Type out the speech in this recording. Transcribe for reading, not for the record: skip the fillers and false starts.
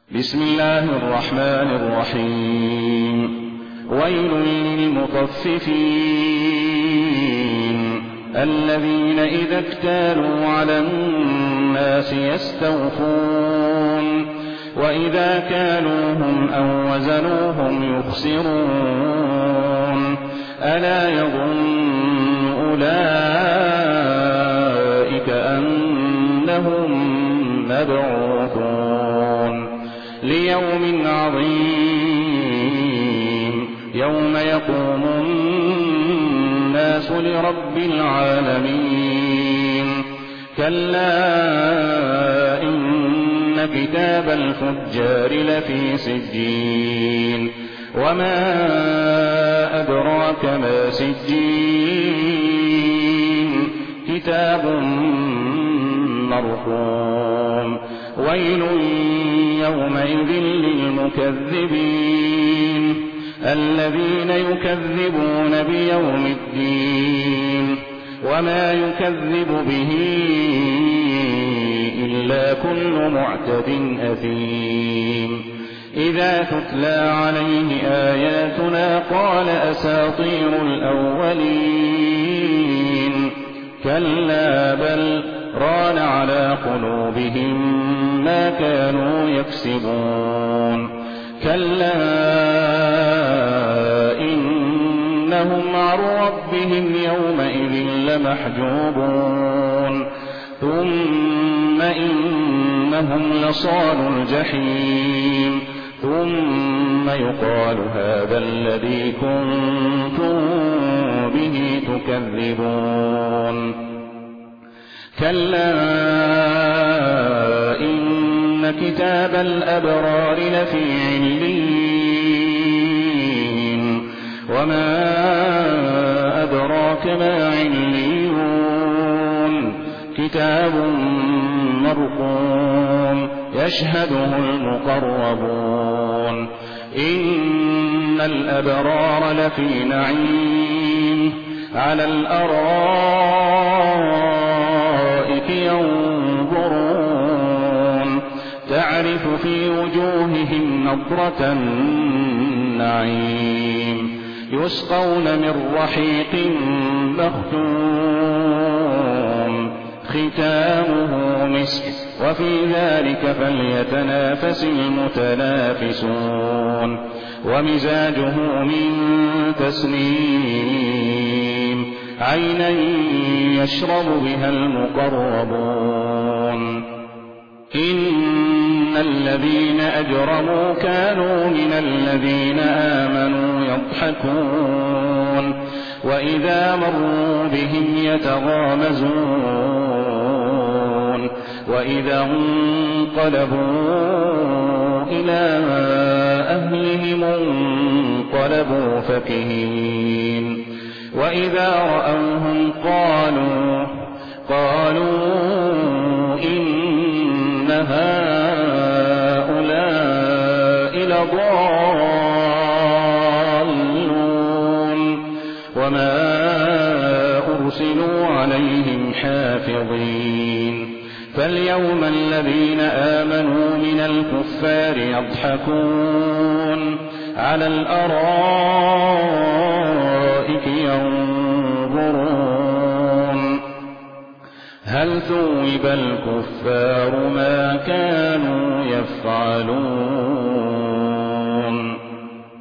بسم الله الرحمن الرحيم. ويل للمطففين الذين إذا اكتالوا على الناس يستوفون وإذا كالوهم أو وزنوهم يخسرون ألا يظن أولئك أنهم مبعوثون ليوم عظيم يوم يقوم الناس لرب العالمين. كلا إن كتاب الفجار لفي سجين وما أدراك ما سجين كتاب مرقوم. ويل يومئذ للمكذبين الذين يكذبون بيوم الدين وما يكذب به إلا كل معتد أثيم. إذا تتلى عليه آياتنا قال أساطير الأولين كلا بل ران على قلوبهم ما كانوا يكسبون. كلا إنهم عن ربهم يومئذ لمحجوبون ثم إنهم لصالوا الجحيم ثم يقال هذا الذي كنتم به تكذبون. كلا إن كتاب الأبرار لفي عليين وما أدراك ما عليون كتاب مرقوم يشهده المقربون. إن الأبرار لفي نعيم على الأرائك ينظرون تعرف في وجوههم نضرة النعيم يسقون من رحيق مختوم ختامه مسك وفي ذلك فليتنافس المتنافسون. ومزاجه من تسنيم عينا يشرب بها المقربون. إن الذين أجرموا كانوا من الذين آمنوا يضحكون وإذا مروا بهم يتغامزون وإذا انقلبوا إلى أهلهم انقلبوا فكهين وإذا رأوهم قالوا إن هؤلاء لضالون وما أرسلوا عليهم حافظين. فاليوم الذين آمنوا من الكفار يضحكون على الأرائك ينظرون هل ثوب الكفار ما كانوا يفعلون.